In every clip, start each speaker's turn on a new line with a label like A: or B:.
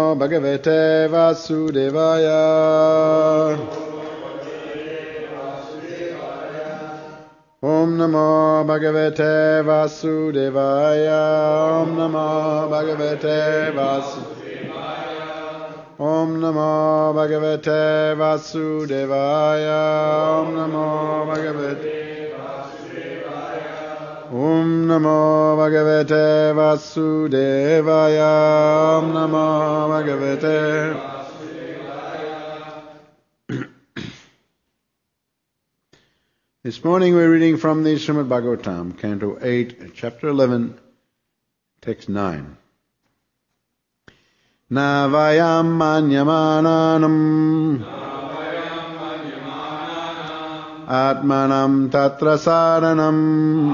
A: Bhagavate Vasudevaya. Om Namo Bhagavate Vasudevaya. Om Namo Bhagavate Vasudevaya. Om Namo Bhagavate Vasudevaya. Om Namo Bhagavate Om Namo Bhagavate Vasudevaya. Om Namo Bhagavate Vasudevaya. This morning we're reading from the Srimad Bhagavatam, Canto 8, Chapter 11, Text 9. Na vayam manyamananam atmanam tatra saranam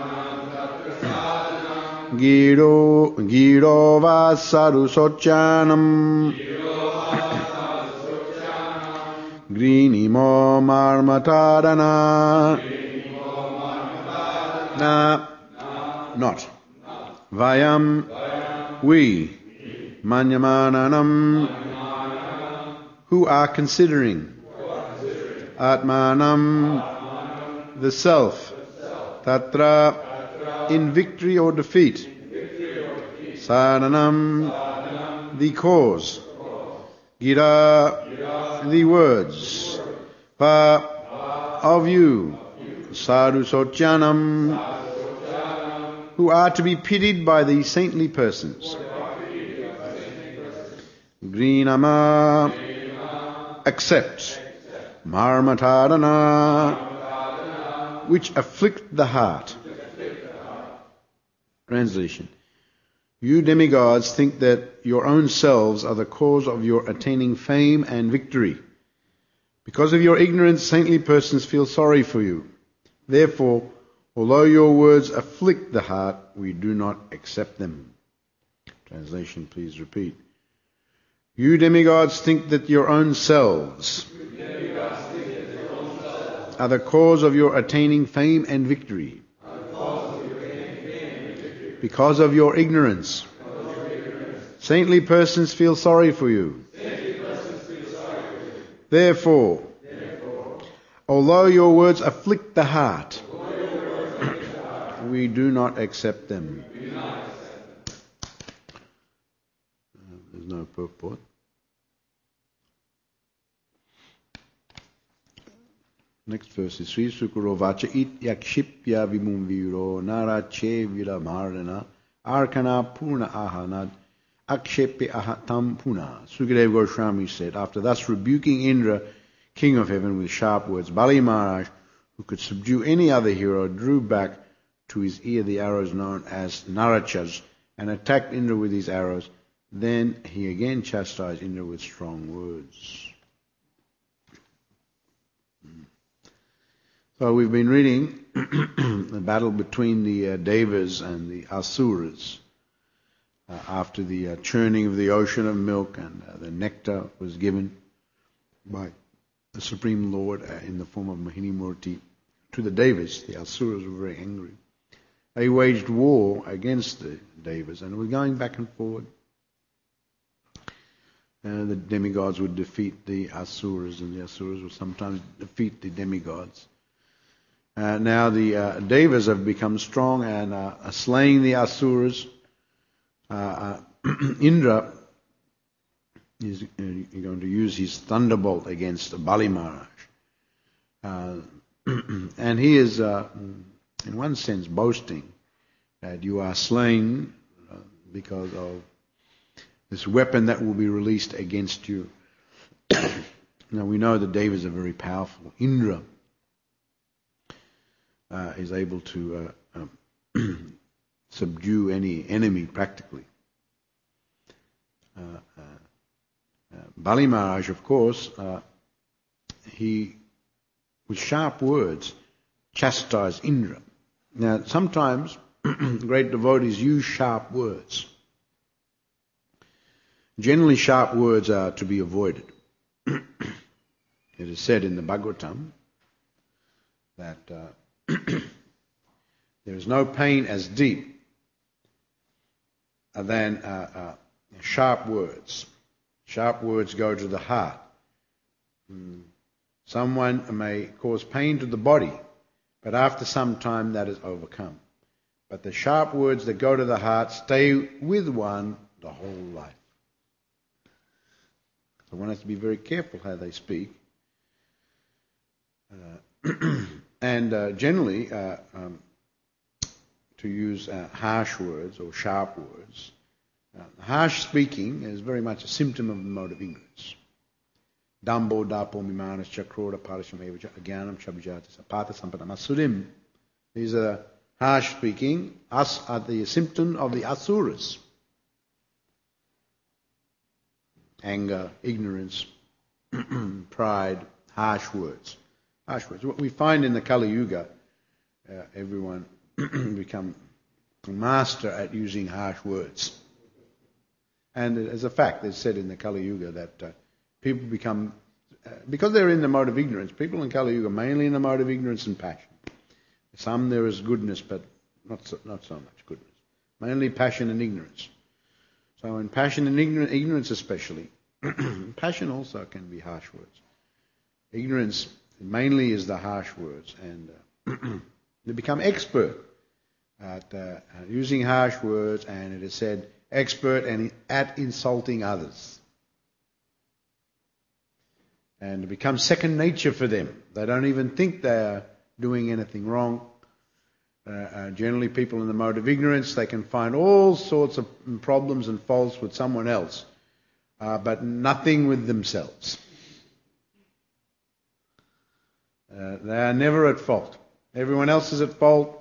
A: Giro vasaru sochanam Grinimo marmatadana Na, not Vayam, we Manyamananam, who are considering Atmanam, the self Tatra, in victory or defeat. Saranam, the cause. Gira, the words. Va, of you. Sadhu Sochanam, who are to be pitied by the saintly persons. Grinama, accept. Marmatadana, which afflict the heart. Translation. You demigods think that your own selves are the cause of your attaining fame and victory. Because of your ignorance, saintly persons feel sorry for you. Therefore, although your words afflict the heart, we do not accept them. Translation, please repeat. You demigods think that your own selves are the cause of your attaining fame and victory. Because of your ignorance, saintly persons feel sorry for you. Therefore, although your words afflict the heart, we do not accept them. There's no purport. Next verse is Sri Sukuro Vacha it yakshipya vimumviro narache vilamarana arkana purna ahanad akshepe ahatam puna. Sukadeva Goswami said, after thus rebuking Indra, king of heaven, with sharp words, Bali Maharaj, who could subdue any other hero, drew back to his ear the arrows known as narachas and attacked Indra with his arrows. Then he again chastised Indra with strong words. So we've been reading the battle between the Devas and the Asuras after the churning of the ocean of milk, and the nectar was given by the Supreme Lord in the form of Mohini Murti to the Devas. The Asuras were very angry. They waged war against the Devas and were going back and forward. The demigods would defeat the Asuras, and the Asuras would sometimes defeat the demigods. Now the Devas have become strong and are slaying the Asuras. Indra is going to use his thunderbolt against Bali Maharaj. And he is, in one sense, boasting that you are slain because of this weapon that will be released against you. Now we know the Devas are very powerful. Indra is able to subdue any enemy practically. Bali Maharaj, of course, he, with sharp words, chastised Indra. Now, sometimes great devotees use sharp words. Generally, sharp words are to be avoided. It is said in the Bhagavatam that there is no pain as deep than sharp words. Sharp words go to the heart. Someone may cause pain to the body, but after some time that is overcome. But the sharp words that go to the heart stay with one the whole life. So one has to be very careful how they speak. And generally, to use harsh words or sharp words, harsh speaking is very much a symptom of the mode of ignorance. Dambo, dapo, mimanas, chakroda, parashamevacha, agyanam, shabjata, sapata, sampadam, asurim. These are harsh speaking. Us are the symptom of the asuras. Anger, ignorance, pride, harsh words. Harsh words. What we find in the Kali Yuga, everyone become a master at using harsh words. And as a fact, it's said in the Kali Yuga that people become, because they're in the mode of ignorance, people in Kali Yuga are mainly in the mode of ignorance and passion. Some there is goodness, but not so much goodness. Mainly passion and ignorance. So in passion and ignorance especially, passion also can be harsh words. Ignorance mainly is the harsh words, and they become expert at using harsh words, and it is said expert at insulting others. And it becomes second nature for them. They don't even think they are doing anything wrong. Generally, people in the mode of ignorance, they can find all sorts of problems and faults with someone else, but nothing with themselves. They are never at fault. Everyone else is at fault.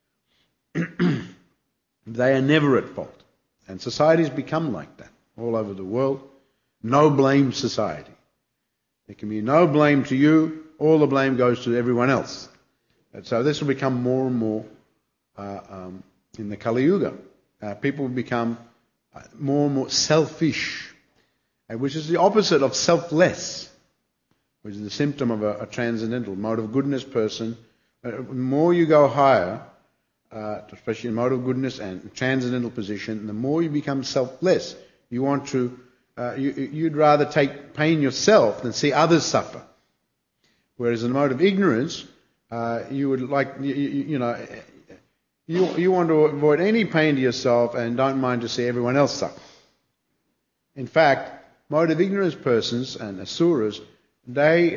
A: They are never at fault. And societies become like that all over the world. No blame society. There can be no blame to you. All the blame goes to everyone else. And so this will become more and more in the Kali Yuga. People will become more and more selfish, which is the opposite of selfless, which is the symptom of a transcendental mode of goodness person. The more you go higher, especially in mode of goodness and transcendental position, the more you become selfless. You want to, you'd rather take pain yourself than see others suffer. Whereas in the mode of ignorance, you would like, you want to avoid any pain to yourself and don't mind to see everyone else suffer. In fact, mode of ignorance persons and asuras, they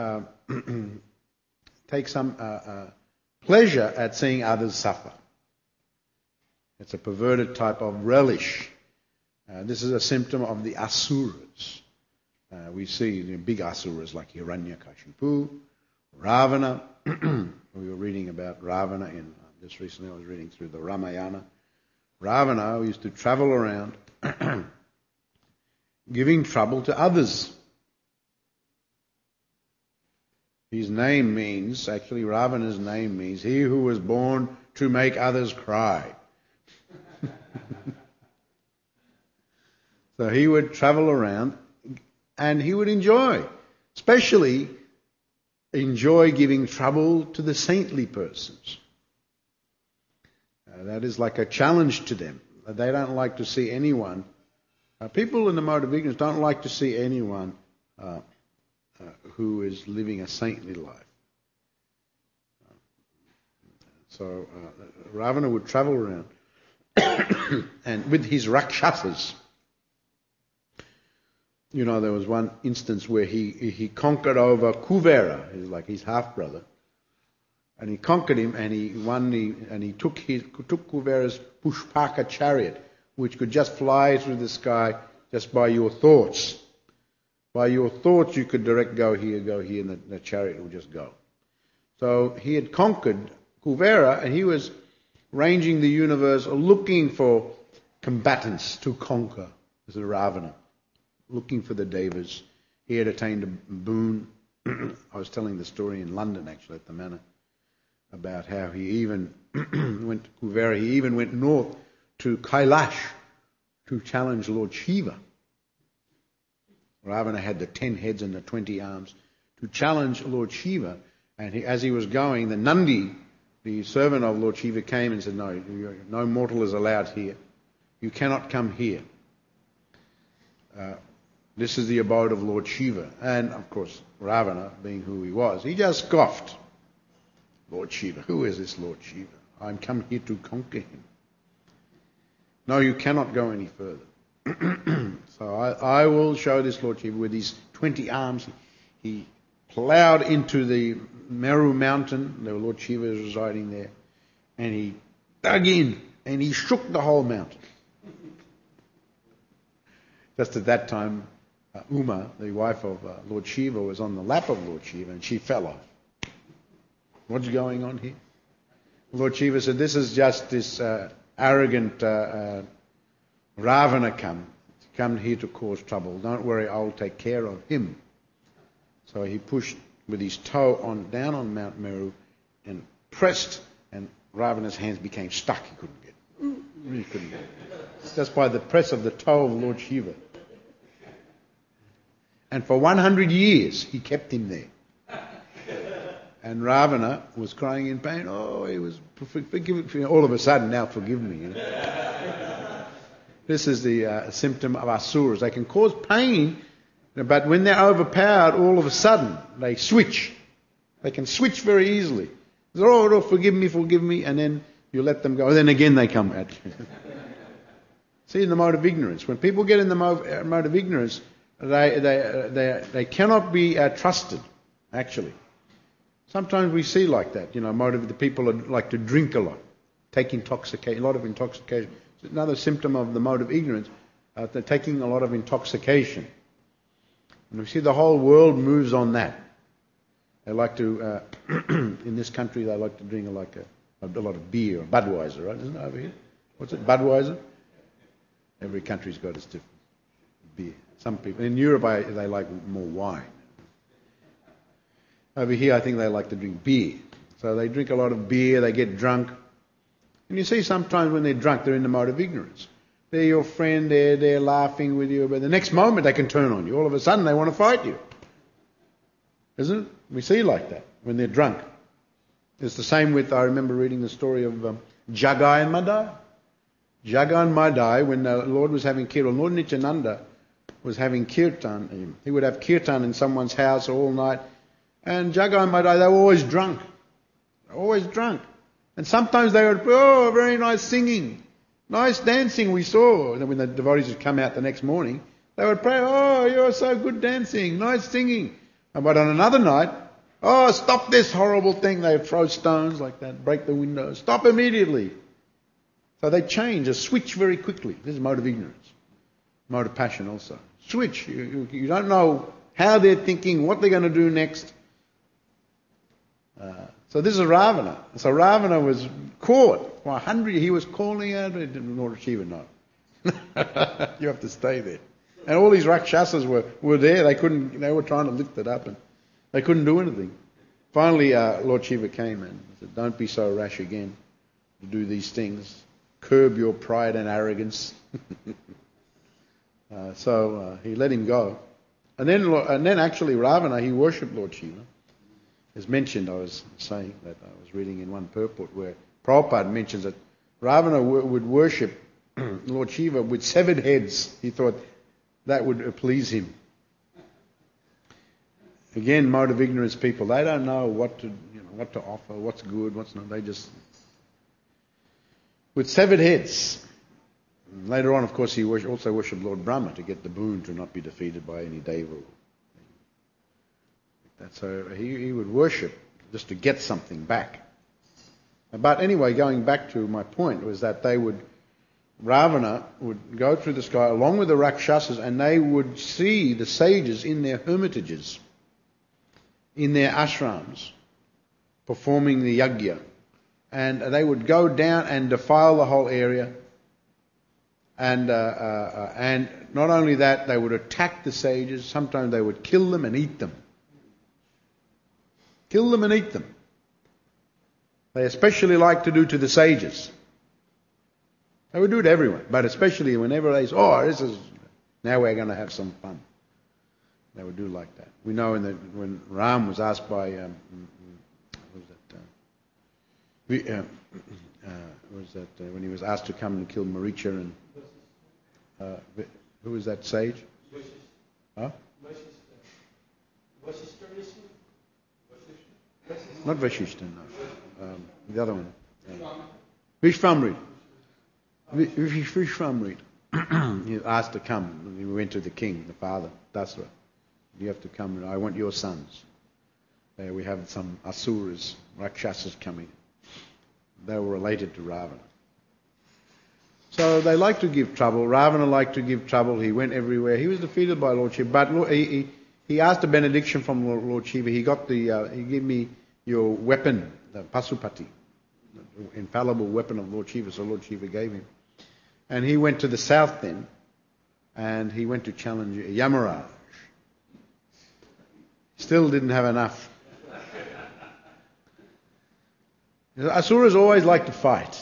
A: take some pleasure at seeing others suffer. It's a perverted type of relish. This is a symptom of the asuras. We see big asuras like Hiranyakashipu, Ravana. We were reading about Ravana just recently. I was reading through the Ramayana. Ravana used to travel around giving trouble to others. His name means, actually Ravana's name means, he who was born to make others cry. So he would travel around and he would especially enjoy giving trouble to the saintly persons. That is like a challenge to them. They don't like to see anyone. People in the mode of ignorance don't like to see anyone who is living a saintly life. So Ravana would travel around and with his rakshasas. There was one instance where he conquered over Kuvera, he's like his half-brother, and he conquered him and he took Kuvera's Pushpaka chariot, which could just fly through the sky just by your thoughts. By your thoughts you could direct go here, and the chariot would just go. So he had conquered Kuvera and he was ranging the universe looking for combatants to conquer. This is Ravana. Looking for the devas. He had attained a boon. I was telling the story in London, actually, at the manor, about how he even went to Kuvera. He even went north to Kailash to challenge Lord Shiva. Ravana had the 10 heads and the 20 arms to challenge Lord Shiva. And as he was going, the Nandi, the servant of Lord Shiva, came and said, no mortal is allowed here. You cannot come here. This is the abode of Lord Shiva. And, of course, Ravana, being who he was, he just scoffed. Lord Shiva, who is this Lord Shiva? I'm come here to conquer him. No, you cannot go any further. So I will show this Lord Shiva with his 20 arms. He ploughed into the Meru mountain. The Lord Shiva is residing there. And he dug in and he shook the whole mountain. Just at that time, Uma, the wife of Lord Shiva, was on the lap of Lord Shiva and she fell off. What's going on here? Lord Shiva said, this is just this arrogant Ravana come here to cause trouble. Don't worry, I'll take care of him. So he pushed with his toe down on Mount Meru and pressed, and Ravana's hands became stuck. He couldn't get it. He couldn't get it. Just by the press of the toe of Lord Shiva. And for 100 years, he kept him there. And Ravana was crying in pain. Oh, he was forgive. All of a sudden, now forgive me. You know? This is the symptom of asuras. They can cause pain, but when they're overpowered, all of a sudden they switch. They can switch very easily. They're, oh, forgive me, and then you let them go. And then again they come at you. See, in the mode of ignorance, when people get in the mode of ignorance, they cannot be trusted. Actually. Sometimes we see like that, the people like to drink a lot, take intoxication, a lot of intoxication. It's another symptom of the mode of ignorance. They're taking a lot of intoxication. And we see the whole world moves on that. They like to, in this country, they like to drink a lot of beer, or Budweiser, right? Isn't it over here? What's it, Budweiser? Every country's got its different beer. Some people, in Europe, they like more wine. Over here, I think they like to drink beer. So they drink a lot of beer, they get drunk. And you see sometimes when they're drunk, they're in the mode of ignorance. They're your friend, they're laughing with you, but the next moment they can turn on you. All of a sudden they want to fight you. Isn't it? We see like that when they're drunk. It's the same with, I remember reading the story of Jagai and Madai. Jagai and Madai, when the Lord was having kirtan, Lord Nityananda was having kirtan. He would have kirtan in someone's house all night. And Jagai and Madai, they were always drunk. Always drunk. And sometimes they would, oh, very nice singing. Nice dancing we saw. And when the devotees would come out the next morning, they would pray, oh, you're so good dancing, nice singing. But on another night, oh, stop this horrible thing. They would throw stones like that, break the windows. Stop immediately. So they change, a switch very quickly. This is mode of ignorance. Mode of passion also. Switch. You don't know how they're thinking, what they're going to do next. So this is Ravana. So Ravana was caught for 100. He was calling out. Lord Shiva, no. You have to stay there. And all these Rakshasas were there. They were trying to lift it up and they couldn't do anything. Finally, Lord Shiva came and said, don't be so rash again to do these things. Curb your pride and arrogance. So he let him go. And then actually Ravana, he worshipped Lord Shiva. As mentioned, I was saying that I was reading in one purport where Prabhupada mentions that Ravana would worship Lord Shiva with severed heads. He thought that would please him. Again, mode of ignorance people, they don't know what to offer, what's good, what's not. They just with severed heads. Later on, of course, he also worshipped Lord Brahma to get the boon to not be defeated by any deva. So he would worship just to get something back. But anyway, going back to my point was that Ravana would go through the sky along with the Rakshasas and they would see the sages in their hermitages, in their ashrams, performing the yajna. And they would go down and defile the whole area. And not only that, they would attack the sages. Sometimes they would kill them and eat them. Kill them and eat them. They especially like to do to the sages. They would do it to everyone, but especially whenever they say, oh, now we're going to have some fun. They would do like that. We know when Ram was asked by, when he was asked to come and kill Maricha and, who was that sage? Huh? Not Vashishta, no. The other one. Vishvamrit. Vishvamrit. He asked to come. He went to the king, the father, Dasra. You have to come. I want your sons. We have some asuras, rakshasas coming. They were related to Ravana. So they like to give trouble. Ravana liked to give trouble. He went everywhere. He was defeated by Lord Shiva. But he asked a benediction from Lord Shiva. He got he gave me your weapon, the Pasupati, the infallible weapon of Lord Shiva. So Lord Shiva gave him. And he went to the south then, and he went to challenge Yamaraj. Still didn't have enough. Asuras always like to fight.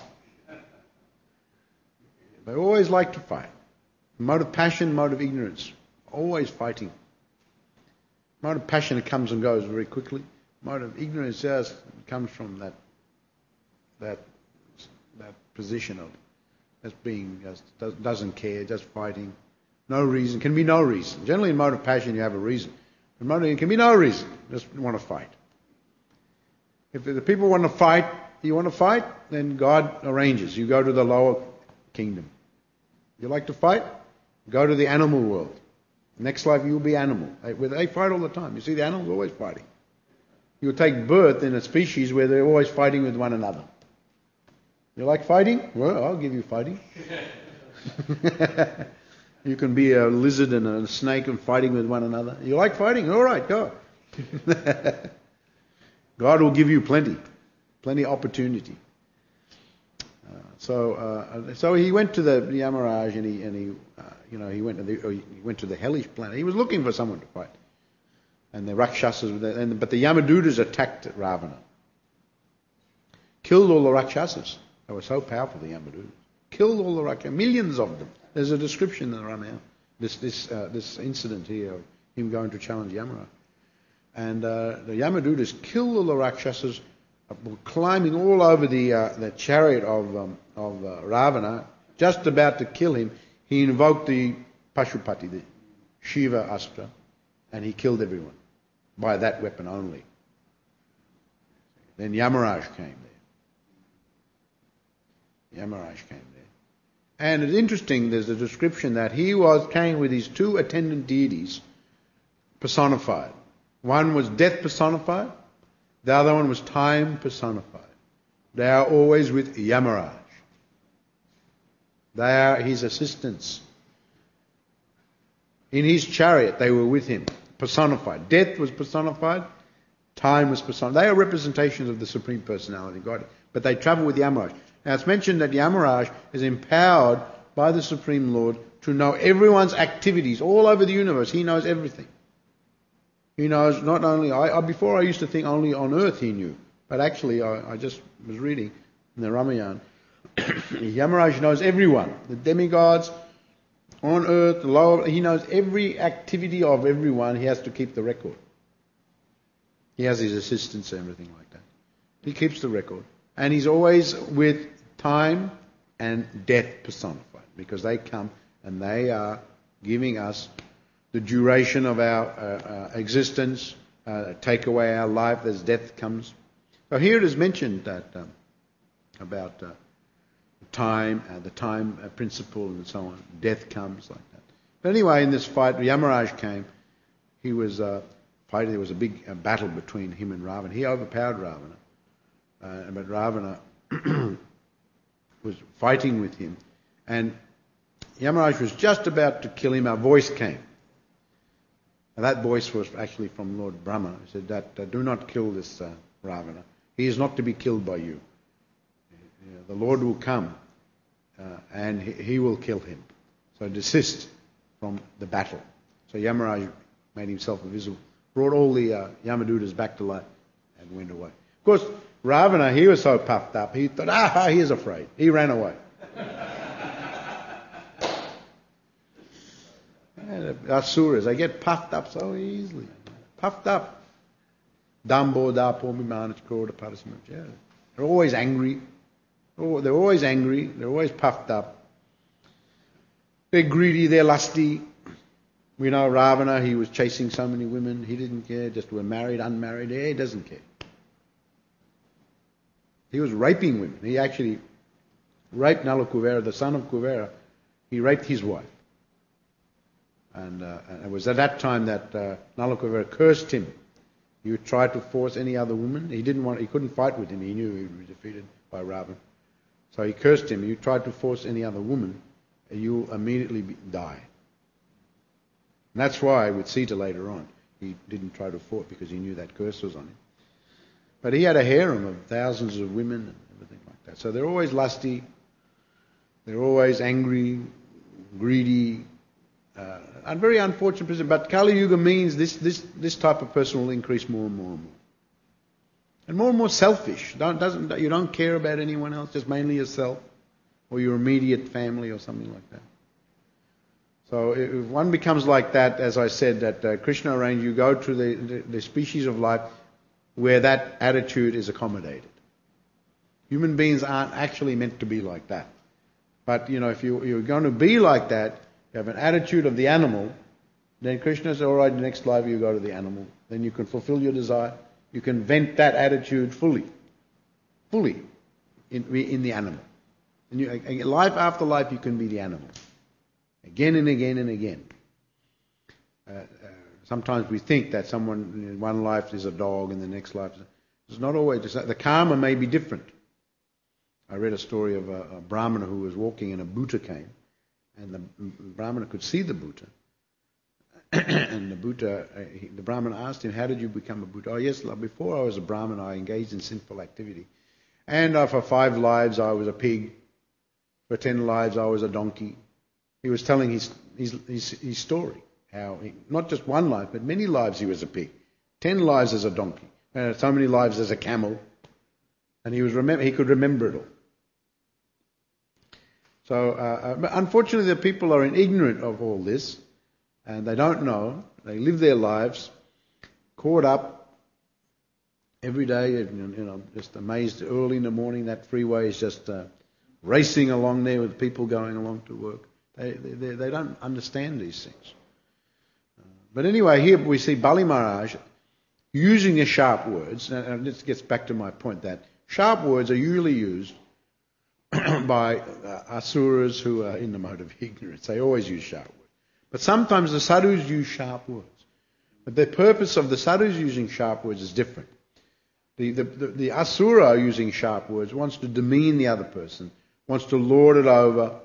A: They always like to fight. Mode of passion, mode of ignorance. Always fighting. Mode of passion, it comes and goes very quickly. Mode of ignorance just comes from that position of just being, just doesn't care, just fighting. No reason. Can be no reason. Generally in mode of passion you have a reason. In mode of, can be no reason. Just want to fight. If the people want to fight, you want to fight, then God arranges. You go to the lower kingdom. You like to fight? Go to the animal world. Next life you'll be animal. They fight all the time. You see the animals always fighting. You'll take birth in a species where they're always fighting with one another. You like fighting? Well, I'll give you fighting. You can be a lizard and a snake and fighting with one another. You like fighting? All right, go. God will give you plenty opportunity. So he went to the Yamaraj and he went to the hellish planet. He was looking for someone to fight, and the Rakshasas, but the Yamadutas attacked Ravana, killed all the Rakshasas. They were so powerful, the Yamadutas. Killed all the Rakshasas, millions of them. There's a description in the Ramayana, this incident here of him going to challenge Yamaraj. And the Yamadutas killed all the Rakshasas, were climbing all over the chariot of Ravana, just about to kill him. He invoked the Pashupati, the Shiva Astra, and he killed everyone by that weapon only. Then Yamaraj came there. And it's interesting, there's a description that he came with his two attendant deities personified. One was death personified, the other one was time personified. They are always with Yamaraj. They are his assistants. In his chariot they were with him, personified. Death was personified, time was personified. They are representations of the Supreme Personality of God, but they travel with Yamaraj. Now it's mentioned that Yamaraj is empowered by the Supreme Lord to know everyone's activities all over the universe. He knows everything. He knows not only, before I used to think only on earth he knew, but actually I just was reading in the Ramayana, Yamaraj knows everyone, the demigods on earth, the lower, he knows every activity of everyone. He has to keep the record. He has his assistants and everything like that. He keeps the record. And he's always with time and death personified, because they come and they are giving us the duration of our existence, take away our life as death comes. So here it is mentioned that about time, the time principle and so on. Death comes like that. But anyway, in this fight, Yamaraj came. He was fighting. There was a big battle between him and Ravana. He overpowered Ravana, but Ravana was fighting with him, and Yamaraj was just about to kill him. A voice came. And that voice was actually from Lord Brahma. He said that do not kill this Ravana. He is not to be killed by you. The Lord will come and he will kill him. So desist from the battle. So Yamaraj made himself invisible, brought all the Yamadutas back to life and went away. Of course, Ravana, he was so puffed up, he thought, he is afraid. He ran away. Asuras, they get puffed up so easily. Puffed up. Dambo, dapo, mimanach, kroda, parasamaj. They're always angry. They're always angry. They're always puffed up. They're greedy. They're lusty. We know Ravana, he was chasing so many women, he didn't care, just were married, unmarried, he doesn't care. He was raping women. He actually raped Nala Kuvera, the son of Kuvera. He raped his wife. And it was at that time that Nala Kuvera cursed him. You tried to force any other woman. He couldn't fight with him. He knew he would be defeated by Ravana. So he cursed him. You tried to force any other woman, you'll immediately die. And that's why with Sita later on, he didn't try to force because he knew that curse was on him. But he had a harem of thousands of women and everything like that. So they're always lusty. They're always angry, greedy, and very unfortunate person. But Kali Yuga means this type of person will increase more and more and more. And more selfish. You don't care about anyone else, just mainly yourself or your immediate family or something like that. So if one becomes like that, as I said, that Krishna arranged, you go to the species of life where that attitude is accommodated. Human beings aren't actually meant to be like that. But, if you're going to be like that, you have an attitude of the animal, then Krishna says, all right, the next life you go to the animal. Then you can fulfill your desire. You can vent that attitude fully in the animal. And life after life, you can be the animal. Again and again and again. Sometimes we think that someone in one life is a dog and the next life is not always. The karma may be different. I read a story of a Brahmana who was walking and a Bhuta came, and the Brahmana could see the Bhuta. And the Brahmana asked him, how did you become a Bhuta? Oh yes, before I was a Brahmana I engaged in sinful activity. And for 5 lives I was a pig. For 10 lives I was a donkey. He was telling his story. How not just one life, but many lives he was a pig. 10 lives as a donkey. So many lives as a camel. And he could remember it all. So, unfortunately, the people are ignorant of all this, and they don't know. They live their lives caught up every day. Just amazed early in the morning. That freeway is just racing along there with people going along to work. They don't understand these things. But anyway, here we see Bali Maharaj using the sharp words. And this gets back to my point that sharp words are usually used by asuras who are in the mode of ignorance. They always use sharp words. But sometimes the sadhus use sharp words. But the purpose of the sadhus using sharp words is different. The asura using sharp words wants to demean the other person, wants to lord it over.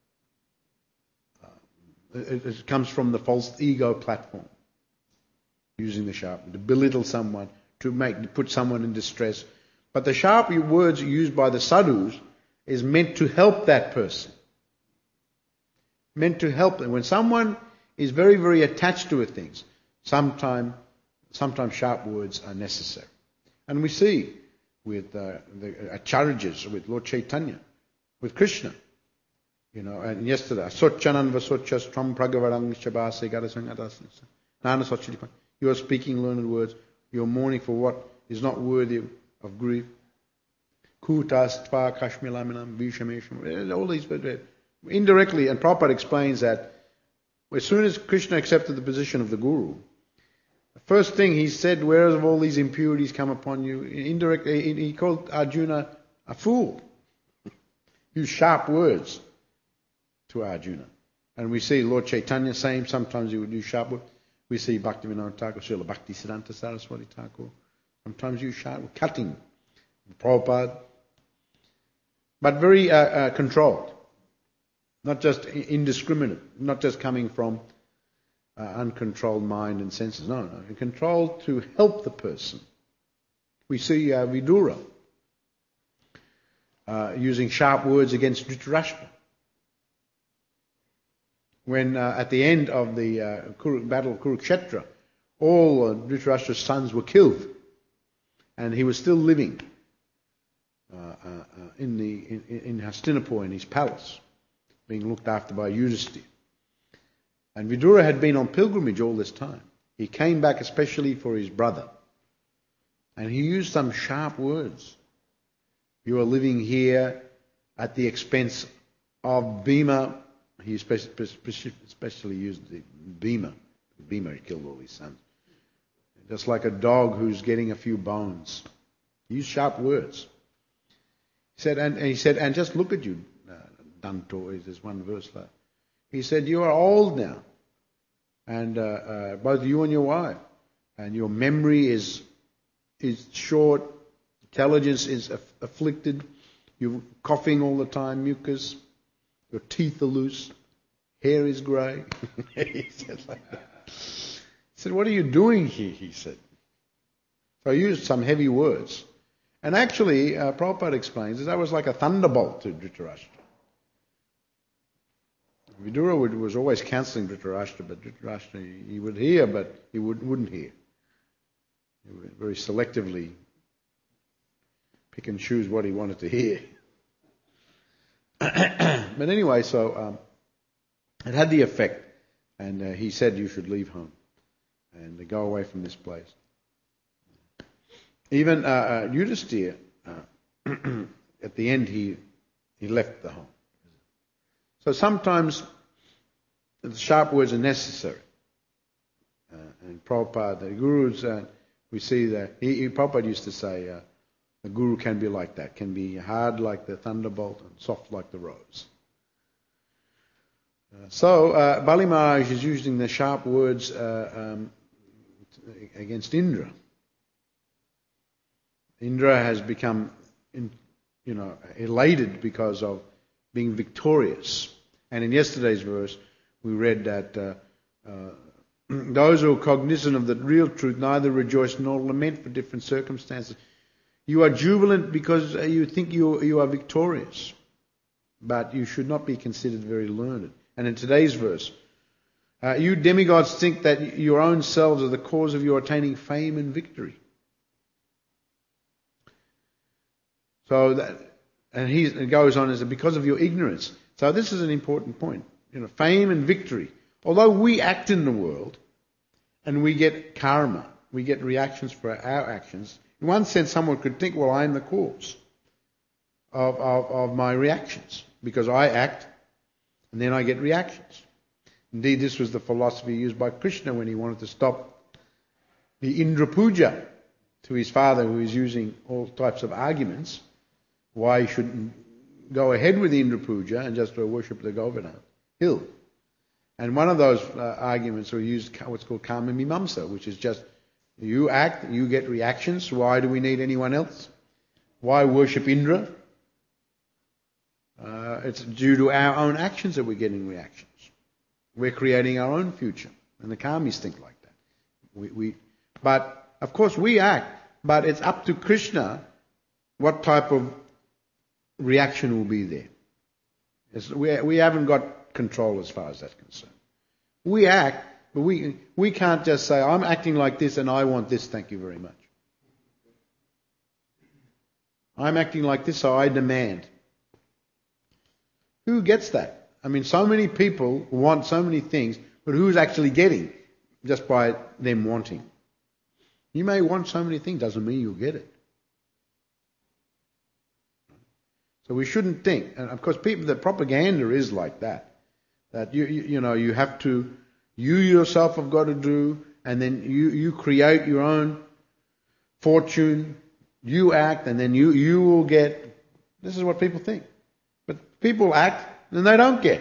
A: It comes from the false ego platform. Using the sharp word to belittle someone, to put someone in distress. But the sharp words used by the sadhus is meant to help that person. Meant to help them. When someone is very, very attached to a thing, sometimes sharp words are necessary. And we see with the Acharyas, with Lord Chaitanya, with Krishna. And yesterday, Sochanan Vasochas Tram Pragavarang Shabase Gadasangadas. Nana Sochilipan. You are speaking learned words. You are mourning for what is not worthy of grief. Kutas Tva Kashmilaminam Vishamesham. All these indirectly, and Prabhupada explains that as soon as Krishna accepted the position of the Guru, the first thing he said, where have all these impurities come upon you? Indirectly, he called Arjuna a fool. Use sharp words to Arjuna. And we see Lord Chaitanya same, sometimes he would use sharp words. We see Bhaktivinoda Thakur, Srila Bhaktisiddhanta Saraswati Thakur, sometimes use sharp words, cutting. Prabhupada. But very controlled. Not just indiscriminate, not just coming from uncontrolled mind and senses. No. Controlled to help the person. We see Vidura using sharp words against Dhritarashtra. When at the end of the battle of Kurukshetra, all Dhritarashtra's sons were killed, and he was still living in Hastinapur, in his palace, being looked after by Yudhisthira. And Vidura had been on pilgrimage all this time. He came back especially for his brother. And he used some sharp words. You are living here at the expense of Bhima he especially used the Bhima. Bhima killed all his sons. Just like a dog who's getting a few bones. Use sharp words. He said, and just look at you, Danto, there's one verse there. He said, you are old now. And both you and your wife. And your memory is short. Intelligence is afflicted. You're coughing all the time, mucus. Your teeth are loose. Hair is grey. He said like that. He said, what are you doing here? He said. So I used some heavy words. And actually, Prabhupada explains that was like a thunderbolt to Dhritarashtra. Vidura was always counselling Dhritarashtra, but Dhritarashtra, he would hear, but he wouldn't hear. He would very selectively pick and choose what he wanted to hear. But anyway, so it had the effect, and he said you should leave home and go away from this place. Even Yudhisthira, at the end, he left the home. So sometimes the sharp words are necessary. And Prabhupada, the gurus, we see that Prabhupada used to say, a guru can be like that, can be hard like the thunderbolt and soft like the rose. So Bali Maharaj is using the sharp words against Indra. Indra has become, elated because of being victorious. And in yesterday's verse, we read that those who are cognizant of the real truth neither rejoice nor lament for different circumstances. You are jubilant because you think you are victorious, but you should not be considered very learned. And in today's verse, you demigods think that your own selves are the cause of your attaining fame and victory. So it goes on as because of your ignorance. So this is an important point. Fame and victory. Although we act in the world and we get karma, we get reactions for our actions. In one sense, someone could think, well, I am the cause of my reactions because I act and then I get reactions. Indeed, this was the philosophy used by Krishna when he wanted to stop the Indra Puja to his father, who is using all types of arguments why he shouldn't go ahead with the Indra Puja and just worship the Govardhan hill. And one of those arguments were used what's called Karma Mimamsa, which is just you act, you get reactions. Why do we need anyone else? Why worship Indra? It's due to our own actions that we're getting reactions. We're creating our own future. And the Karmis think like that. But, of course, we act. But it's up to Krishna what type of reaction will be there. We haven't got control as far as that's concerned. We act, but we can't just say, I'm acting like this and I want this, thank you very much. I'm acting like this, so I demand. Who gets that? I mean, so many people want so many things, but who's actually getting just by them wanting? You may want so many things, doesn't mean you'll get it. So we shouldn't think, and of course the propaganda is like that. That you have to, you yourself have got to do, and then you create your own fortune, you act, and then you will get. This is what people think. But people act, and they don't get.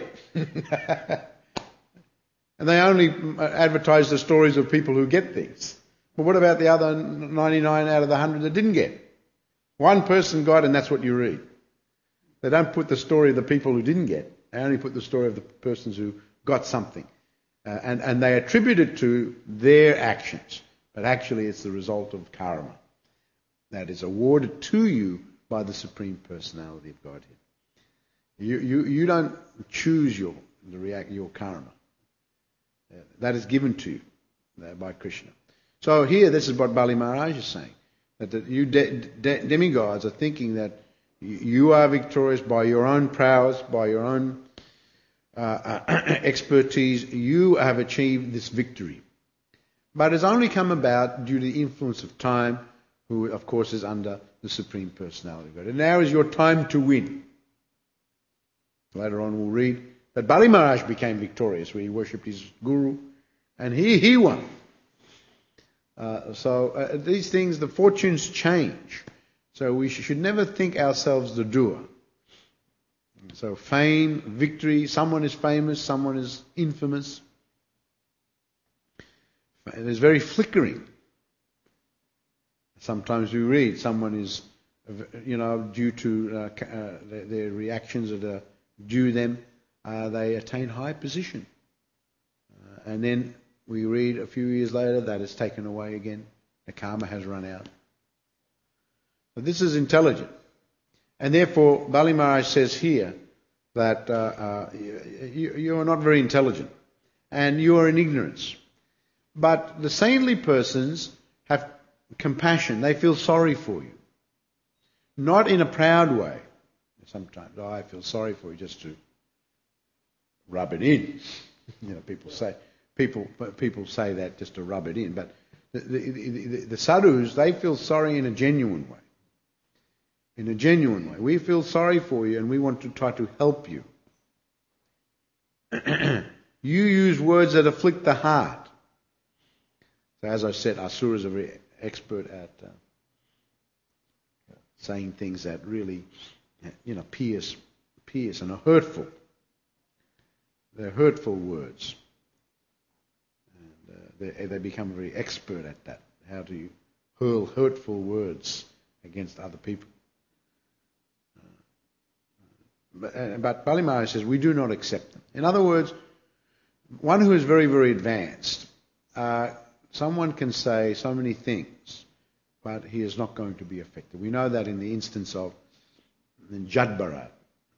A: And they only advertise the stories of people who get things. But what about the other 99 out of the 100 that didn't get? One person got, and that's what you read. They don't put the story of the people who didn't get. They only put the story of the persons who got something. And they attribute it to their actions. But actually it's the result of karma that is awarded to you by the Supreme Personality of Godhead. You don't choose your karma. That is given to you by Krishna. So here, this is what Bali Maharaj is saying. That you demigods are thinking that you are victorious by your own prowess, by your own expertise. You have achieved this victory. But it's only come about due to the influence of time, who of course is under the Supreme Personality of God. And now is your time to win. Later on we'll read But Bali Maharaj became victorious when he worshipped his guru, and he won. So these things, the fortunes change. So we should never think ourselves the doer. So fame, victory, someone is famous, someone is infamous. It is very flickering. Sometimes we read someone is, due to their reactions that are due them, they attain high position. And then we read a few years later that it's taken away again. The karma has run out. So this is intelligent. And therefore, Bali Maharaj says here that you are not very intelligent and you are in ignorance. But the saintly persons have compassion. They feel sorry for you. Not in a proud way. Sometimes, I feel sorry for you, just to rub it in. People say that just to rub it in. But the sadhus, they feel sorry in a genuine way. In a genuine way. We feel sorry for you and we want to try to help you. You use words that afflict the heart. So as I said, asuras are very expert at saying things that really, pierce and are hurtful. They're hurtful words. And they become very expert at that, how to hurl hurtful words against other people. But Bali Maharaj says, we do not accept them. In other words, one who is very, very advanced, someone can say so many things, but he is not going to be affected. We know that in the instance of Jadbharat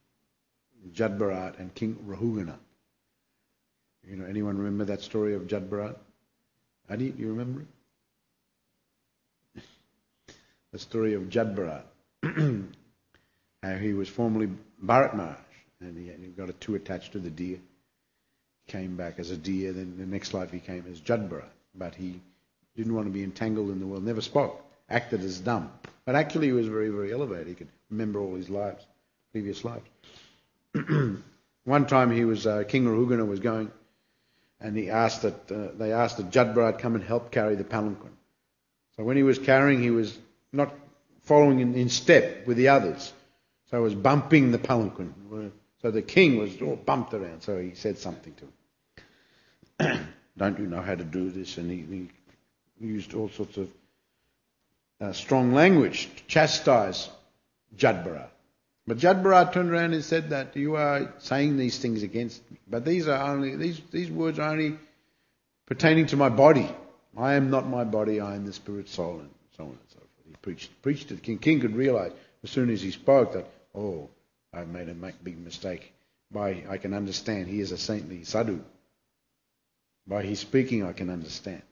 A: and King Rahugana. Anyone remember that story of Jadbharat? Adi, do you remember it? The story of Jadbharat. How he was formerly Bharat Maharaj, and he got too attached to the deer. He came back as a deer, then the next life he came as Jadbharat. But he didn't want to be entangled in the world, never spoke, acted as dumb. But actually he was very, very elevated. He could remember all his lives, previous lives. One time he was, King Rahugana was going, and they asked that Jadbharat come and help carry the palanquin. So when he was carrying, he was not following in step with the others. So he was bumping the palanquin. So the king was all bumped around. So he said something to him. Don't you know how to do this? And he used all sorts of strong language to chastise Jadbharat. But Jadbharat turned around and said that you are saying these things against me. But these words are only pertaining to my body. I am not my body, I am the spirit soul, and so on and so forth. He preached to the king. King could realize as soon as he spoke that, I've made a big mistake. I can understand he is a saintly sadhu. By his speaking I can understand.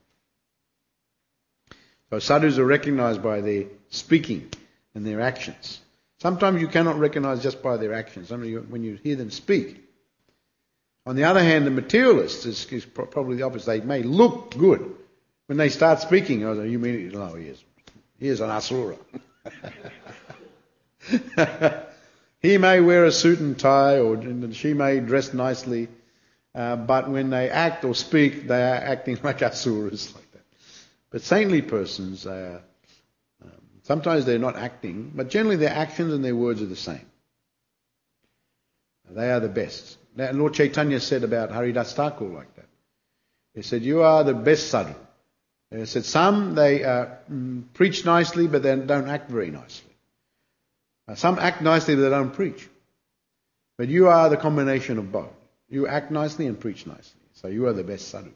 A: So sadhus are recognized by their speaking and their actions. Sometimes you cannot recognize just by their actions, only when you hear them speak. On the other hand, the materialists is probably the opposite. They may look good. When they start speaking, you mean, no, he is an asura. He may wear a suit and tie, or she may dress nicely, but when they act or speak, they are acting like asuras like that. But saintly persons, sometimes they're not acting, but generally their actions and their words are the same. They are the best. Lord Chaitanya said about Haridas Thakur like that. He said, you are the best sadhu. He said, some, they preach nicely, but they don't act very nicely. Some act nicely, but they don't preach. But you are the combination of both. You act nicely and preach nicely. So you are the best sadhu.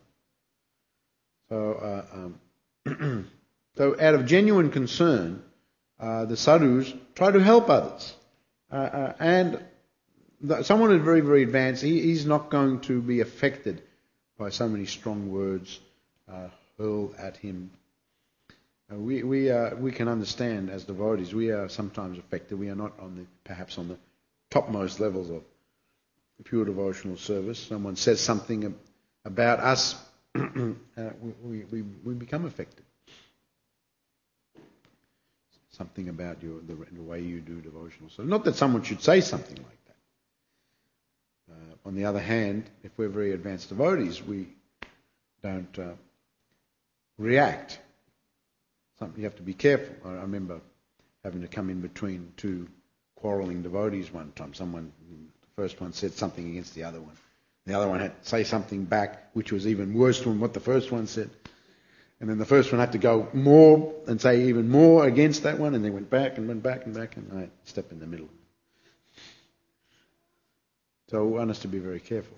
A: So out of genuine concern, the sadhus try to help others. And someone who's very, very advanced, he's not going to be affected by so many strong words hurled at him. We can understand as devotees, we are sometimes affected. We are not perhaps on the topmost levels of pure devotional service. Someone says something about us, we become affected. Something about the way you do devotional service. Not that someone should say something like On the other hand, if we're very advanced devotees, we don't react. You have to be careful. I remember having to come in between two quarrelling devotees one time. The first one said something against the other one. The other one had to say something back, which was even worse than what the first one said. And then the first one had to go more and say even more against that one, and they went back and went back and back, and I stepped in the middle. So one has to be very careful.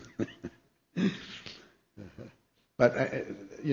A: But,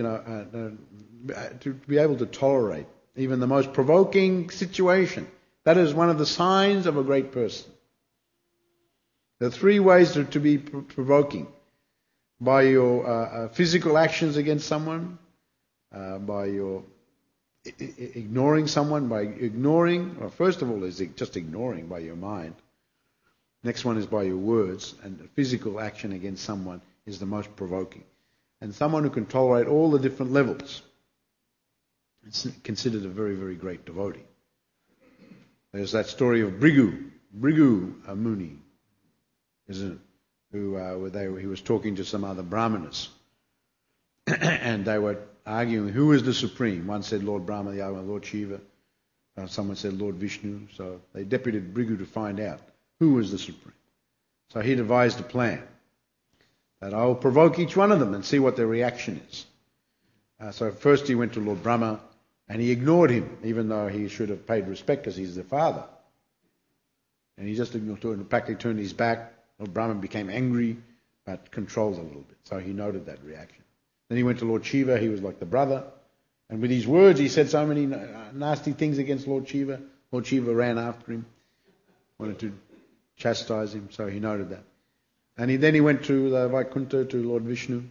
A: to be able to tolerate even the most provoking situation, that is one of the signs of a great person. There are three ways to be provoking. By your physical actions against someone, by your ignoring someone, first of all is just ignoring by your mind. Next one is by your words, and physical action against someone is the most provoking. And someone who can tolerate all the different levels is considered a very, very great devotee. There's that story of Bhrigu Muni, isn't it? He was talking to some other brahmanas, and they were arguing who is the supreme. One said Lord Brahma, the other one Lord Shiva. Someone said Lord Vishnu. So they deputed Bhrigu to find out who was the supreme. So he devised a plan that I'll provoke each one of them and see what their reaction is. So first he went to Lord Brahma, and he ignored him, even though he should have paid respect because he's the father. And he just ignored him and practically turned his back. Lord Brahma became angry, but controlled a little bit. So he noted that reaction. Then he went to Lord Shiva. He was like the brother. And with his words, he said so many nasty things against Lord Shiva. Lord Shiva ran after him, wanted to chastise him, so he noted that. And then he went to the Vaikuntha, to Lord Vishnu.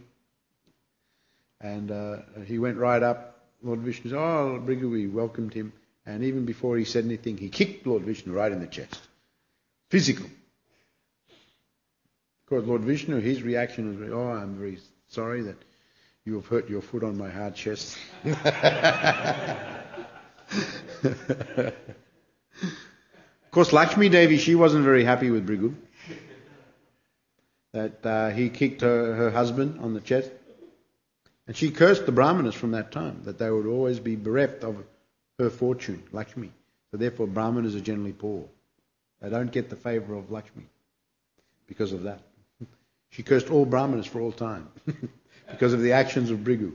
A: And he went right up. Lord Vishnu said, oh, Bhrigu, he welcomed him. And even before he said anything, he kicked Lord Vishnu right in the chest. Physical. Of course, Lord Vishnu, his reaction was, oh, I'm very sorry that you have hurt your foot on my hard chest. Of course, Lakshmi Devi, she wasn't very happy with Bhrigu. That he kicked her husband on the chest. And she cursed the Brahmanas from that time, that they would always be bereft of her fortune, Lakshmi. So therefore, Brahmanas are generally poor. They don't get the favour of Lakshmi because of that. She cursed all Brahmanas for all time because of the actions of Bhrigu.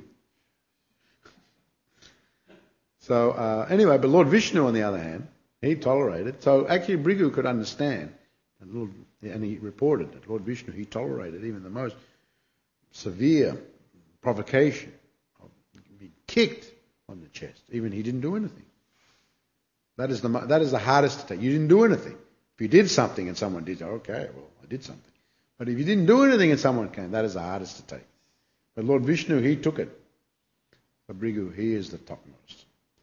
A: So anyway, but Lord Vishnu, on the other hand, he tolerated. So actually Bhrigu could understand. And he reported that Lord Vishnu, he tolerated even the most severe provocation of being kicked on the chest. Even he didn't do anything. That is the hardest to take. You didn't do anything. If you did something and someone did, okay, well, I did something. But if you didn't do anything and someone came, that is the hardest to take. But Lord Vishnu, he took it. But Bhrigu, he is the topmost.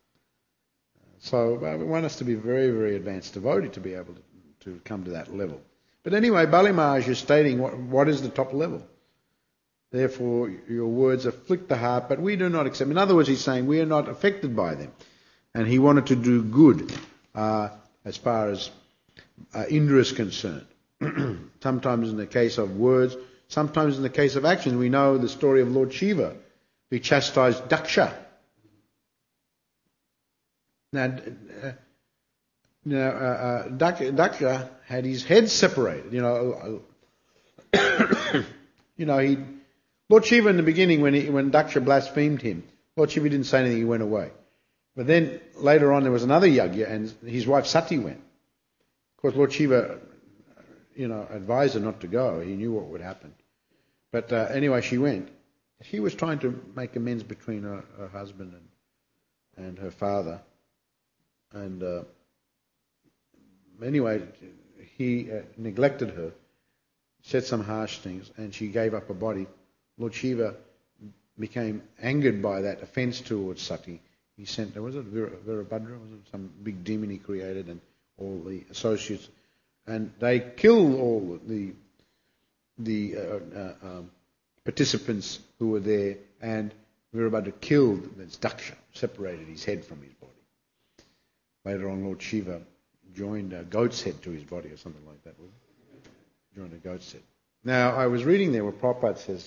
A: So one has to be very, very advanced devotee to be able to come to that level. But anyway, Bali Maharaj is stating what is the top level. Therefore, your words afflict the heart, but we do not accept. In other words, he's saying we are not affected by them. And he wanted to do good as far as Indra is concerned. Sometimes in the case of words, sometimes in the case of actions. We know the story of Lord Shiva. He chastised Daksha. Now, Daksha had his head separated. Lord Shiva in the beginning, when Daksha blasphemed him, Lord Shiva didn't say anything. He went away. But then later on, there was another yajna, and his wife Sati went. Of course, Lord Shiva, advised her not to go. He knew what would happen. But anyway, she went. She was trying to make amends between her husband and her father. And anyway, he neglected her, said some harsh things, and she gave up her body. Lord Shiva became angered by that offence towards Sati. He sent, was it Virabhadra? Was it some big demon he created, and all the associates, and they killed all the participants who were there, and Virabhadra killed Daksha, separated his head from his body. Later on, Lord Shiva joined a goat's head to his body or something like that. joined a goat's head. Now, I was reading there where Prabhupada says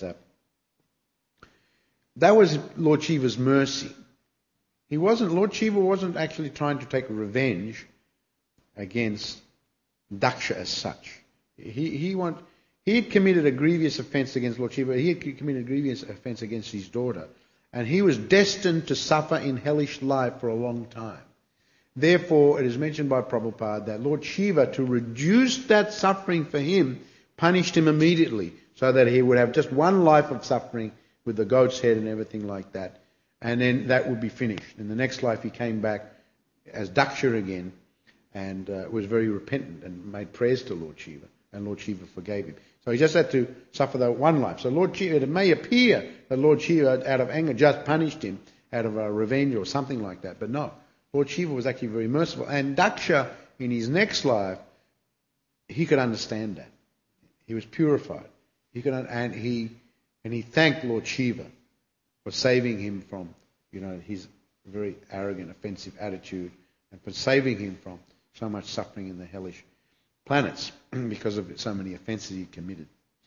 A: that was Lord Shiva's mercy. Lord Shiva wasn't actually trying to take revenge against Daksha as such. He had committed a grievous offence against Lord Shiva. He had committed a grievous offence against his daughter. And he was destined to suffer in hellish life for a long time. Therefore, it is mentioned by Prabhupada that Lord Shiva, to reduce that suffering for him, punished him immediately so that he would have just one life of suffering with the goat's head and everything like that. And then that would be finished. In the next life he came back as Daksha again and was very repentant and made prayers to Lord Shiva. And Lord Shiva forgave him. So he just had to suffer that one life. So Lord Shiva, it may appear that Lord Shiva, out of anger, just punished him out of revenge or something like that. But no, Lord Shiva was actually very merciful. And Daksha, in his next life, he could understand that. He was purified. And he thanked Lord Shiva for saving him from, his very arrogant, offensive attitude, and for saving him from so much suffering in the hellish planets because of so many offences he committed.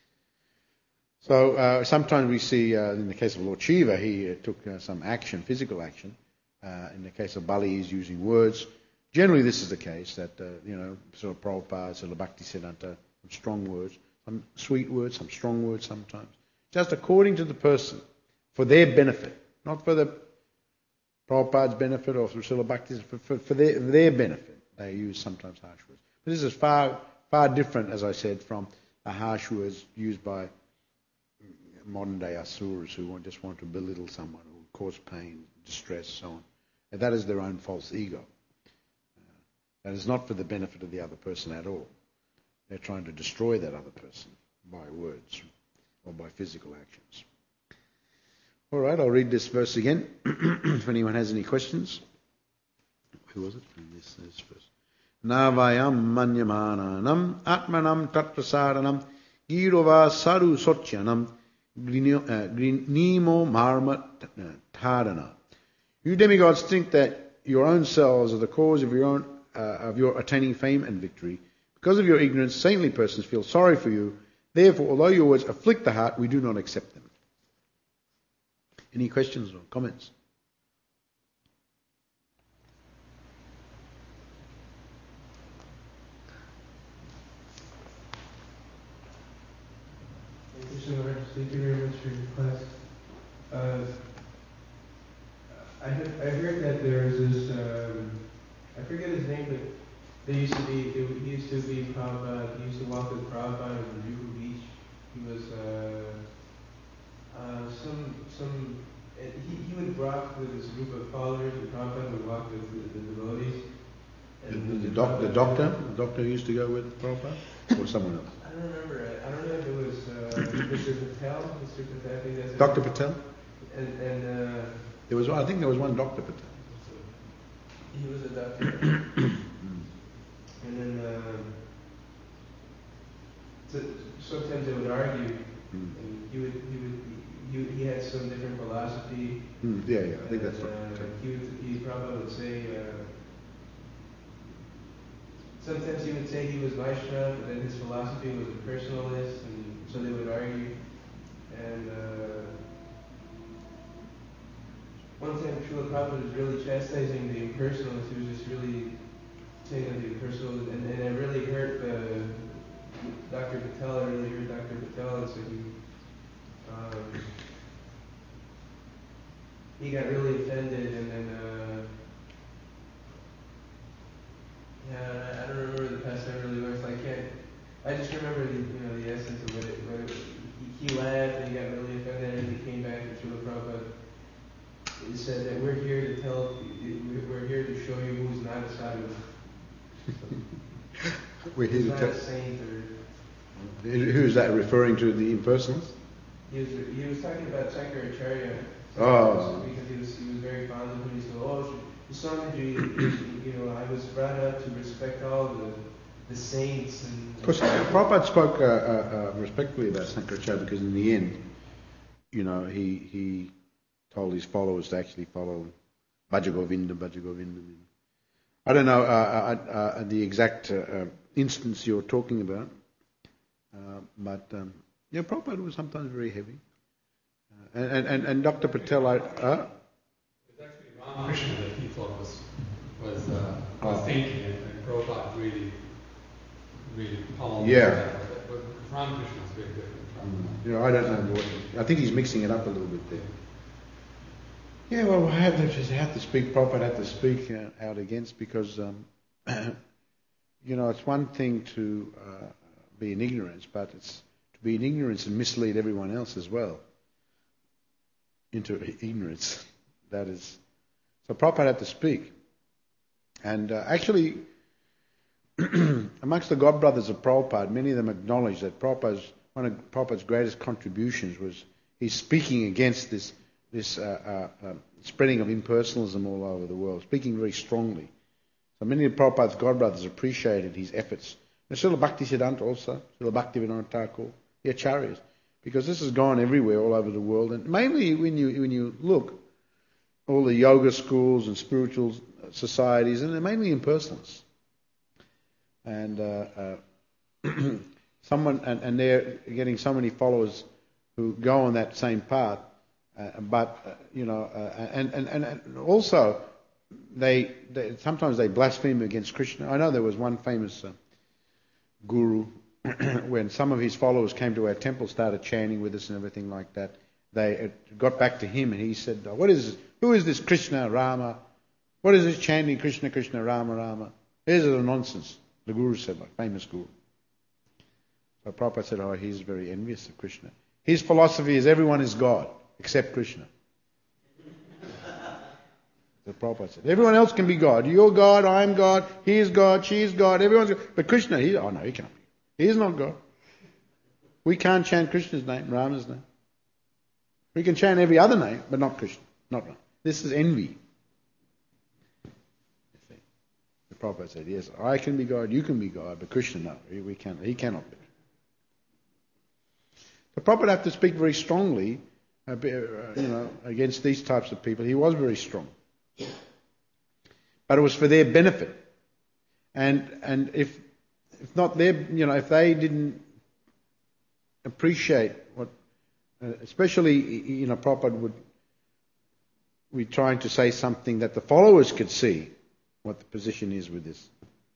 A: So sometimes we see, in the case of Lord Shiva, he took some action, physical action. In the case of Bali, he's using words. Generally, this is the case that, sort of Prabhupada, sort of Bhaktisiddhanta, some strong words, some sweet words, some strong words sometimes. Just according to the person, for their benefit, not for the Prabhupada's benefit or for Srila Bhaktisiddhanta, for their benefit. They use sometimes harsh words. But this is far, far different, as I said, from the harsh words used by modern-day asuras who just want to belittle someone or cause pain, distress, so on. And that is their own false ego. That is not for the benefit of the other person at all. They're trying to destroy that other person by words or by physical actions. All right, I'll read this verse again. If anyone has any questions. Who was it? This verse. Navayam manyamananam atmanam tatrasaranam girova saru sotyanam grinimo marma tadana. You demigods think that your own selves are the cause of your attaining fame and victory. Because of your ignorance, saintly persons feel sorry for you. Therefore, although your words afflict the heart, we do not accept them. Any questions or comments?
B: Thank you very much for your class. I heard that there was this, I forget his name, but he used to be Prabhupada. He used to walk with Prabhupada on Juhu Beach. He was he would walk with his group of followers, and Prabhupada would walk with the devotees. And
A: the doctor used to go with Prabhupada, or someone else?
B: I don't remember. I don't know if it was Mr. Patel. I think that's
A: Dr. Patel.
B: And
A: I think there was one Dr. Patel.
B: He was a doctor. And then sometimes they would argue, and he had some different philosophy.
A: Yeah, I think that's right.
B: He probably would say. Sometimes he would say he was Vaishnava, but then his philosophy was a personalist, and so they would argue. And one time Srila Prabhupada was really chastising the impersonalists. He was just really saying that the impersonalists, and it really hurt Dr. Patel. It really hurt Dr. Patel, and so he got really offended, and then I don't remember the past time really well, so I just remember the essence of what it he laughed and he got really offended, and he came back to Srila Prabhupada. He said that we're here to show you who's not a sadhu.
A: We're here
B: to tell a saint
A: who's that referring to, the impersonals?
B: He was talking about Shankaracharya. Because he was very fond of him. He said, Swamiji, I was brought up to respect all the saints. Of course,
A: Prabhupada spoke respectfully about Shankaracharya because in the end, he told his followers to actually follow Bhaja Govinda. I don't know the exact instance you're talking about, Prabhupada was sometimes very heavy. And Dr. Patel,
C: It's actually Ramakrishna that he thought was thinking, and Prabhupada really pummeled that. But Ramakrishna is very different.
A: I don't know I think he's mixing it up a little bit there. Yeah, well, I have to speak. Prabhupada had to speak out against, because it's one thing to be in ignorance, but it's to be in ignorance and mislead everyone else as well into ignorance. That is. So Prabhupada had to speak. And actually, amongst the godbrothers of Prabhupada, many of them acknowledge that one of Prabhupada's greatest contributions was he's speaking against this spreading of impersonalism all over the world, speaking very strongly. So many of Prabhupada's godbrothers appreciated his efforts. And Srila Bhaktisiddhanta also, Srila Bhaktivedanta Thakur, the Acharyas, because this has gone everywhere all over the world. And mainly when you look, all the yoga schools and spiritual societies, and they're mainly impersonalists. And and they're getting so many followers who go on that same path. And also they sometimes they blaspheme against Krishna. I know there was one famous guru when some of his followers came to our temple, started chanting with us and everything like that. They got back to him and he said, who is this Krishna Rama? What is this chanting Krishna Krishna Rama Rama? This is a nonsense. The guru said, like famous guru. So Prabhupada said, he's very envious of Krishna. His philosophy is everyone is God except Krishna. The Prabhupada said, everyone else can be God. You're God, I'm God, he is God, she is God, everyone's God. But Krishna, he cannot be. He is not God. We can't chant Krishna's name, Rama's name. We can chant every other name, but not Krishna, not Rama. This is envy. The Prabhupada said, yes, I can be God, you can be God, but Krishna, no, he cannot be. The Prabhupada had to speak very strongly, against these types of people. He was very strong. But it was for their benefit. And if not their, if they didn't appreciate what, especially, Prabhupada would be trying to say something that the followers could see what the position is with this.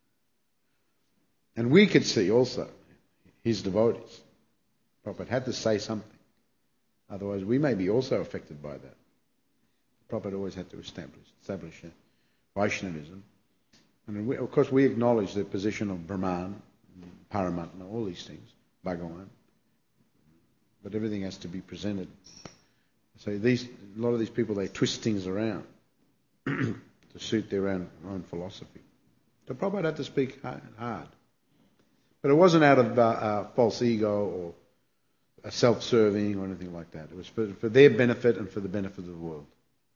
A: And we could see also, his devotees. Prabhupada had to say something. Otherwise, we may be also affected by that. Prabhupada always had to establish Vaishnavism. And of course, we acknowledge the position of Brahman, Paramatma, all these things, Bhagavan. But everything has to be presented. So a lot of these people, they twist things around to suit their own philosophy. So Prabhupada had to speak hard. But it wasn't out of false ego or self-serving or anything like that. It was for their benefit and for the benefit of the world.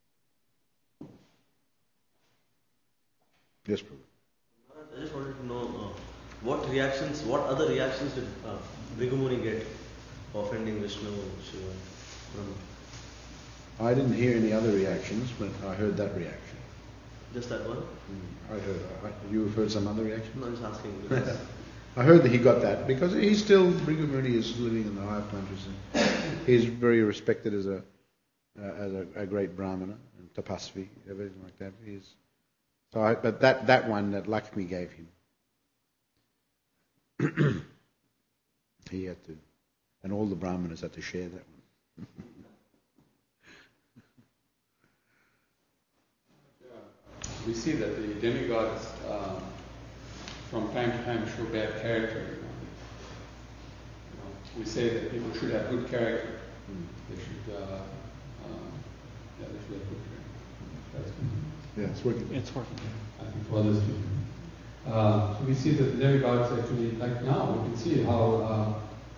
A: Yes, Prabhu.
D: I just wanted to know what other reactions did Bhrigu get for offending Vishnu, Shiva, Brahma?
A: I didn't hear any other reactions, but I heard that reaction.
D: Just that one?
A: You've heard some other reaction?
D: No, I'm just asking.
A: I heard that he got that because he's still, Bhrigu Muni is living in the higher countries and he's very respected as a great Brahmana and tapasvi, everything like that. But that one that Lakshmi gave him, he had to, and all the Brahmanas had to share that one.
C: We see that the demigods from time to time show bad character. We say that people should have good character. They should have good character.
A: Yeah, it's working.
C: It's working. I think for others too. So we see that the demigods actually, like now, we can see how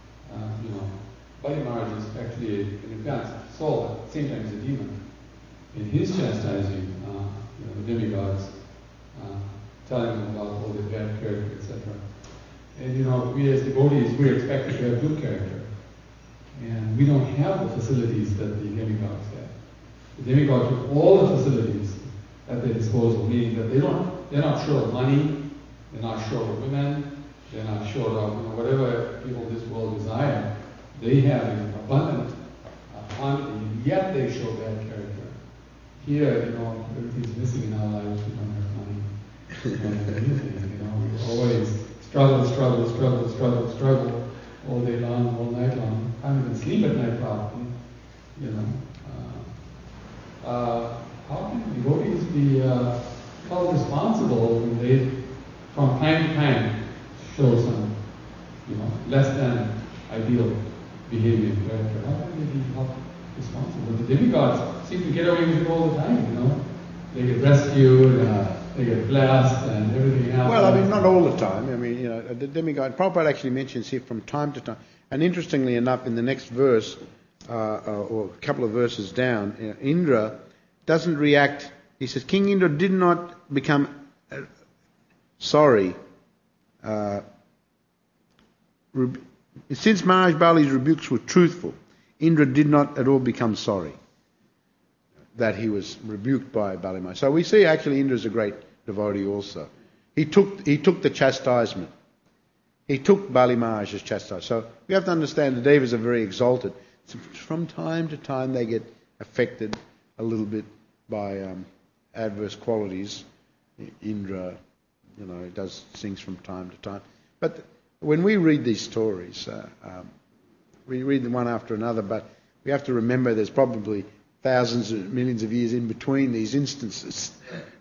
C: Bali Maharaj is actually an advanced soul, at the same time as a demon. In his chastising, the demigods, telling them about all their bad character, etc. And we as devotees, we're expected to have good character. And we don't have the facilities that the demigods have. The demigods have all the facilities at their disposal, meaning that they're not short of money, they're not short of women, They're not short of, whatever people of this world desire, they have in abundant quantity, and yet they show bad character. Here, everything's missing in our lives. We don't have money. We don't have anything. We always struggle all day long, all night long. Can't even sleep at night probably. How can devotees be held responsible when they, from time to time, show some, less than ideal behavior and character? How can they be held responsible? The demigods seem to get away with it all the time, They get rescued, and they get blessed, and everything happens.
A: Well, I mean, not all the time. I mean, the demigod, Prabhupada actually mentions here from time to time. And interestingly enough, in the next verse, or a couple of verses down, Indra doesn't react. He says, King Indra did not become sorry. Since Maharaj Bali's rebukes were truthful, Indra did not at all become sorry that he was rebuked by Bali Maharaj. So we see actually Indra is a great devotee also. He took the chastisement. He took Bali Maharaj's chastisement. So we have to understand the Devas are very exalted. So from time to time they get affected a little bit by adverse qualities. Indra, does things from time to time. But when we read these stories, we read them one after another, but we have to remember there's probably thousands and millions of years in between these instances.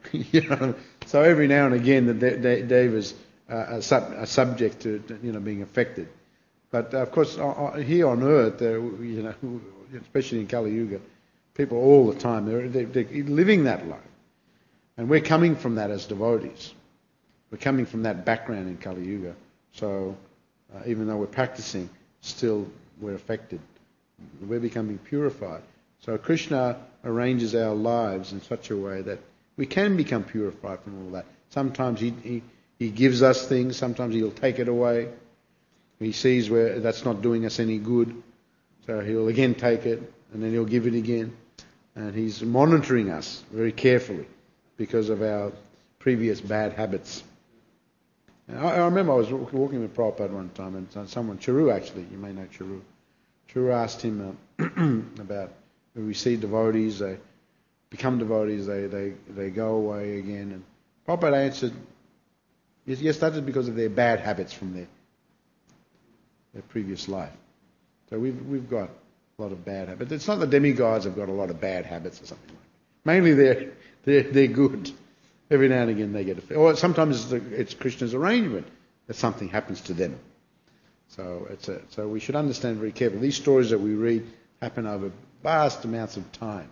A: So every now and again the Devas are subject to being affected. But of course here on earth, especially in Kali Yuga, people all the time, they're living that life. And we're coming from that as devotees. We're coming from that background in Kali Yuga. So even though we're practicing, still we're affected. We're becoming purified. So Krishna arranges our lives in such a way that we can become purified from all that. Sometimes he gives us things, sometimes he'll take it away. He sees where that's not doing us any good, so he'll again take it, and then he'll give it again. And he's monitoring us very carefully because of our previous bad habits. I remember I was walking with Prabhupada one time, and someone, Charu actually, you may know Charu. Charu asked him about when we see devotees, they become devotees, they go away again. And Prabhupada answered, yes, that is because of their bad habits from their previous life. So we've got a lot of bad habits. It's not the demigods have got a lot of bad habits or something like that. Mainly they're good. Every now and again they get affected. Or sometimes it's Krishna's arrangement that something happens to them. So so we should understand very carefully. These stories that we read happen over vast amounts of time.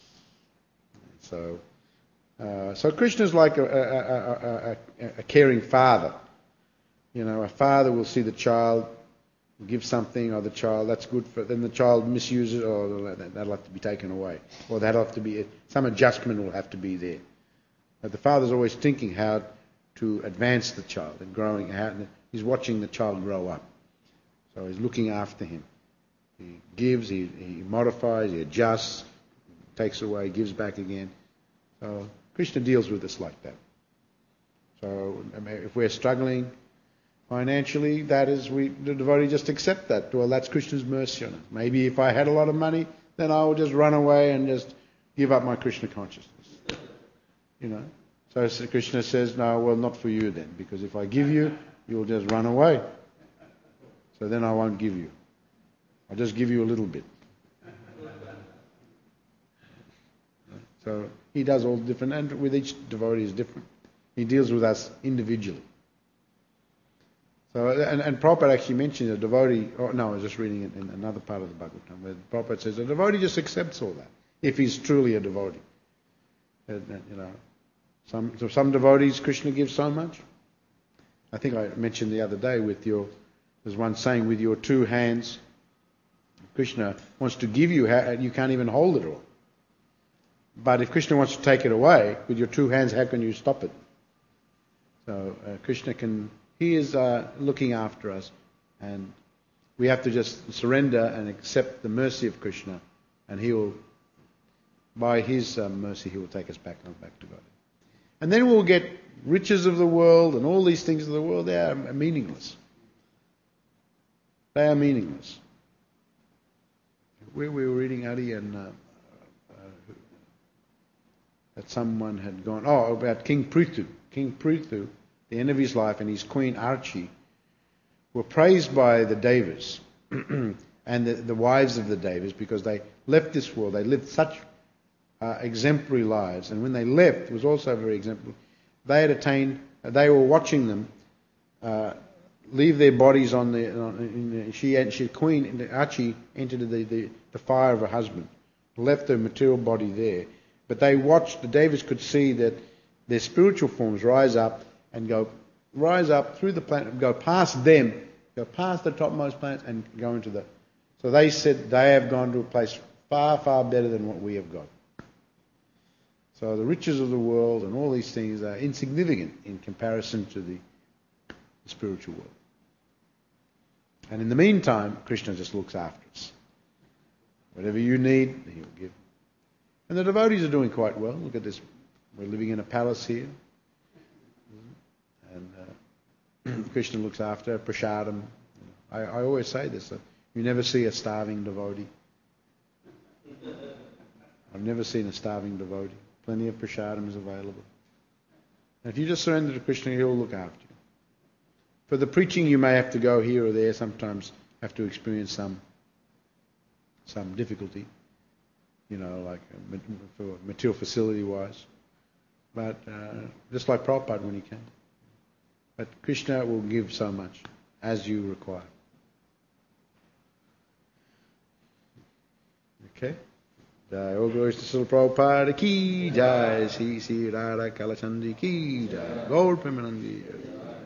A: So Krishna's like a caring father. A father will see the child, give something, or the child, that's good for, then the child misuses it, or that'll have to be taken away. Or that'll have to be, some adjustment will have to be there. But the father's always thinking how to advance the child and growing out. He's watching the child grow up. So he's looking after him. He gives, he modifies, he adjusts, takes away, gives back again. So Krishna deals with us like that. So if we're struggling financially, the devotee just accept that. Well, that's Krishna's mercy on us. Maybe if I had a lot of money, then I would just run away and just give up my Krishna consciousness. So Krishna says, no, well, not for you then, because if I give you, you'll just run away. So then I won't give you. I'll just give you a little bit. So he does all different, and with each devotee is different. He deals with us individually. So, and Prabhupada actually mentioned a devotee, I was just reading it in another part of the Bhagavatam, where Prabhupada says a devotee just accepts all that, if he's truly a devotee. Some devotees Krishna gives so much. I think I mentioned the other day there's one saying, with your two hands, Krishna wants to give you, you can't even hold it all. But if Krishna wants to take it away, with your two hands, how can you stop it? So Krishna he is looking after us, and we have to just surrender and accept the mercy of Krishna, and by his mercy, he will take us back to God. And then we'll get riches of the world and all these things of the world. They are meaningless. They are meaningless. Where we were reading Adi and that someone had gone, about King Prithu. King Prithu, the end of his life, and his queen Archie were praised by the Devas and the wives of the Devas because they left this world. They lived such exemplary lives, and when they left, it was also very exemplary. They had attained. They were watching them leave their bodies on the. She Queen Archie entered the fire of her husband, left her material body there, but they watched. The Devas could see that their spiritual forms rise up through the planet, go past them, go past the topmost planets, and go into the. So they said they have gone to a place far, far better than what we have got. So the riches of the world and all these things are insignificant in comparison to the spiritual world. And in the meantime, Krishna just looks after us. Whatever you need, He'll give. And the devotees are doing quite well. Look at this. We're living in a palace here. And Krishna looks after prasadam. I always say this. You never see a starving devotee. I've never seen a starving devotee. Plenty of prasadam is available. And if you just surrender to Krishna, He'll look after you. For the preaching, you may have to go here or there. Sometimes have to experience some difficulty, like for material facility-wise. But just like Prabhupada when he came. But Krishna will give so much as you require. Okay? Jai, all glories to Srila Prabhupada ki jai, Sri Radha Kalachandi ki jai, Gaur Premanandi.